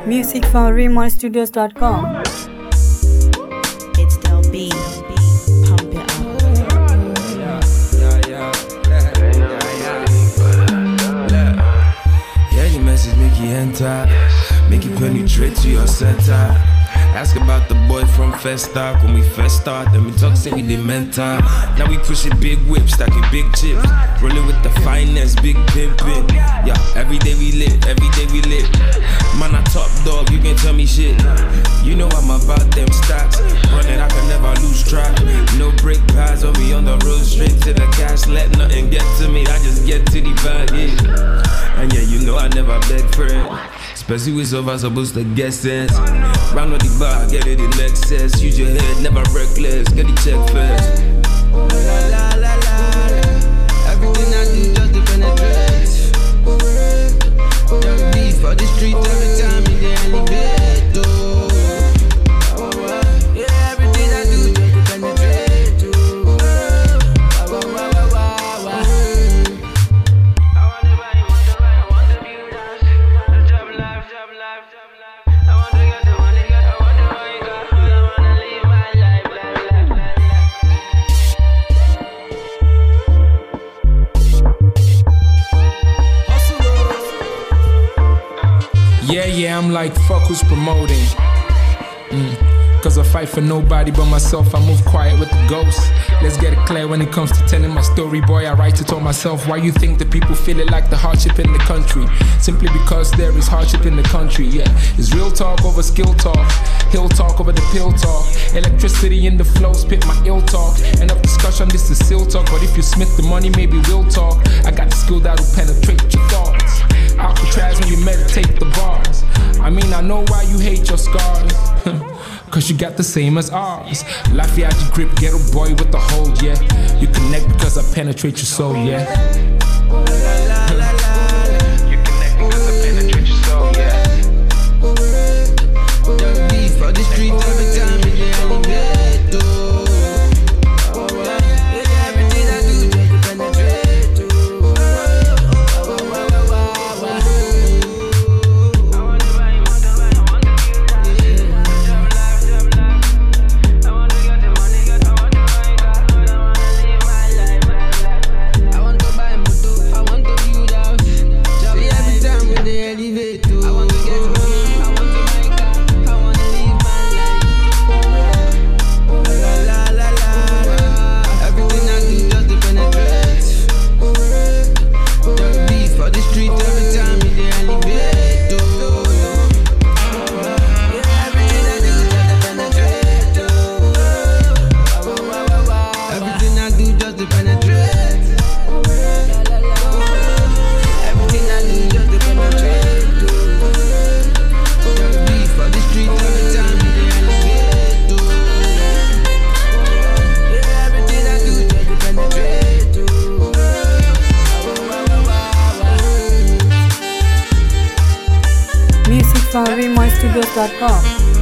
Music from RaymonStudios.com. It's Del B. Pump it up. Yeah, your message make you enter, make you penetrate to your center. Ask about the boy from Festa. When we first start, then we talk, say we did mentor. Now we pushing big whips, stacking big chips, rolling with the finest, big pimpin'. Yeah, every day we lit, every day we lit. Man, I top dog, you can tell me shit. You know I'm about them stacks. Running, I can never lose track. No brake pads on me on the road, straight to the cash. Let nothing get to me, I just get to the bag, yeah. And yeah, you know I never beg for it. Especially with over supposed to get sense. Round on the bar, get it in excess. Use your head, never reckless. Get the check first. La la la la. Everything I do just to penetrate. Young beef for the street every time in the elevator. Yeah, everything I do just to penetrate. Yeah, I'm like, fuck who's promoting. Cause I fight for nobody but myself, I move quiet with the ghosts. Let's get it clear when it comes to telling my story, boy, I write it on myself. Why you think the people feel it like the hardship in the country? Simply because there is hardship in the country, yeah. It's real talk over skill talk, hill talk over the pill talk. Electricity in the flow, spit my ill talk. End of discussion, this is still talk. But if you smith the money, maybe we'll talk. I got the skill that'll penetrate your thoughts. Alcatraz when you meditate the bars. I mean, I know why you hate your scars. Cause you got the same as ours. Lafayette grip, ghetto boy with the hold, yeah. You connect because I penetrate your soul, yeah. You connect because I penetrate your soul, yeah. Young beef for the street every time in the elevator. Everything I do just to penetrate. Music from RaymonStudios.com.